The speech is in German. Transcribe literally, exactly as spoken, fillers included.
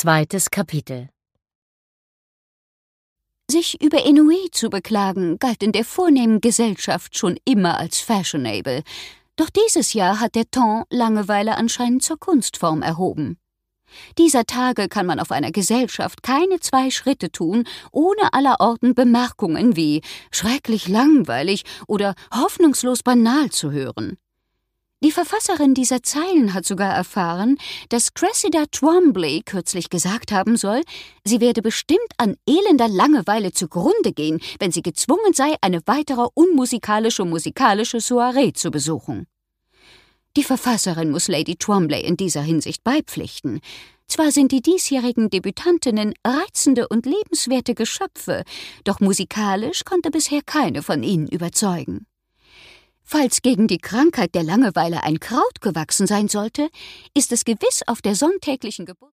Zweites Kapitel. Sich über Ennui zu beklagen, galt in der vornehmen Gesellschaft schon immer als fashionable. Doch dieses Jahr hat der Ton Langeweile anscheinend zur Kunstform erhoben. Dieser Tage kann man auf einer Gesellschaft keine zwei Schritte tun, ohne allerorten Bemerkungen wie »schrecklich langweilig« oder »hoffnungslos banal« zu hören. Die Verfasserin dieser Zeilen hat sogar erfahren, dass Cressida Twombley kürzlich gesagt haben soll, sie werde bestimmt an elender Langeweile zugrunde gehen, wenn sie gezwungen sei, eine weitere unmusikalische musikalische Soiree zu besuchen. Die Verfasserin muss Lady Twombley in dieser Hinsicht beipflichten. Zwar sind die diesjährigen Debütantinnen reizende und liebenswerte Geschöpfe, doch musikalisch konnte bisher keine von ihnen überzeugen. Falls gegen die Krankheit der Langeweile ein Kraut gewachsen sein sollte, ist es gewiss auf der sonntäglichen Geburt